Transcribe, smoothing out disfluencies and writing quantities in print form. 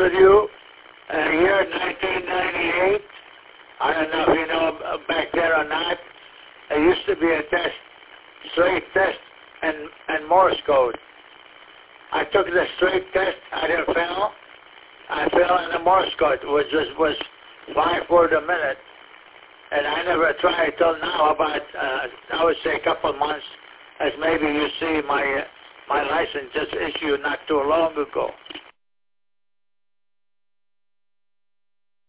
with you, year 1998, I don't know if you know back there or not, there used to be a test, straight test, and Morse code. I took the straight test, I didn't fail. I fell in the Morse code, which was 5 words a minute. And I never tried till now, about, I would say a couple of months, as maybe you see my license just issued not too long ago.